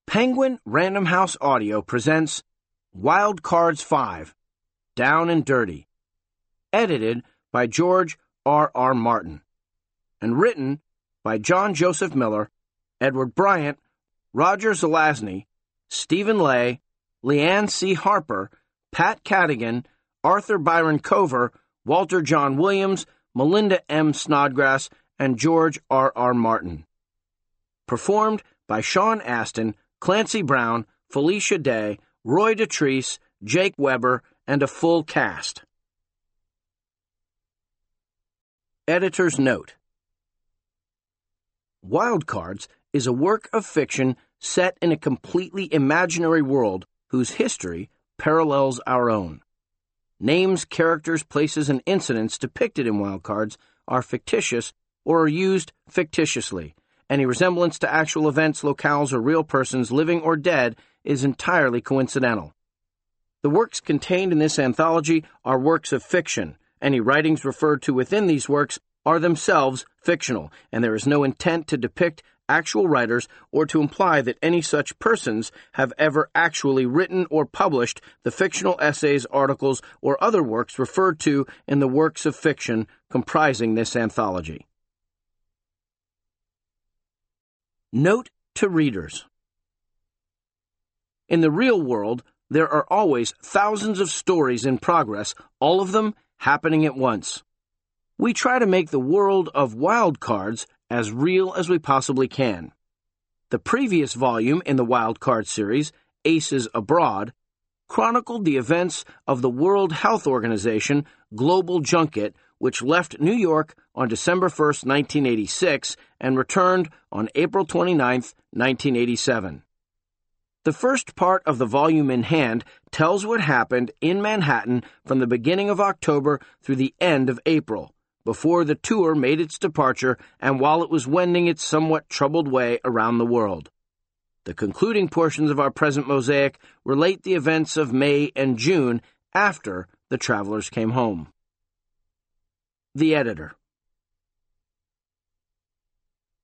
Penguin Random House Audio presents Wild Cards 5, Down and Dirty, edited by George R.R. Martin, and written by John Joseph Miller, Edward Bryant, Roger Zelazny, Stephen Lay, Leanne C. Harper, Pat Cadigan, Arthur Byron Cover, Walter John Williams, Melinda M. Snodgrass, and George R.R. Martin. Performed by Sean Astin, Clancy Brown, Felicia Day, Roy Dotrice, Jake Weber, and a full cast. Editor's note: Wild Cards is a work of fiction set in a completely imaginary world whose history parallels our own. Names, characters, places, and incidents depicted in Wild Cards are fictitious or are used fictitiously. Any resemblance to actual events, locales, or real persons, living or dead, is entirely coincidental. The works contained in this anthology are works of fiction. Any writings referred to within these works are themselves fictional, and there is no intent to depict actual writers or to imply that any such persons have ever actually written or published the fictional essays, articles, or other works referred to in the works of fiction comprising this anthology. Note to readers: in the real world, there are always thousands of stories in progress, all of them happening at once. We try to make the world of Wild Cards as real as we possibly can. The previous volume in the Wild Card series, Aces Abroad, chronicled the events of the World Health Organization Global Junket, which left New York on December 1, 1986, and returned on April 29, 1987. The first part of the volume in hand tells what happened in Manhattan from the beginning of October through the end of April, before the tour made its departure and while it was wending its somewhat troubled way around the world. The concluding portions of our present mosaic relate the events of May and June after the travelers came home. The Editor.